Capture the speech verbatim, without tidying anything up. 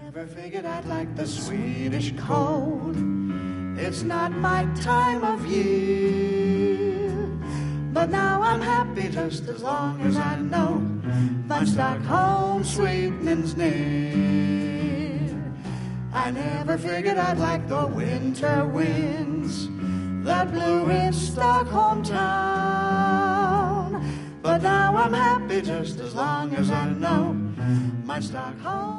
Never figured I'd like the Swedish cold. It's not my time of year, but now I'm happy just as long as I know my Stockholm sweetening's near. I never figured I'd like the winter winds that blew in Stockholm town, but now I'm happy just as long as I know my Stockholm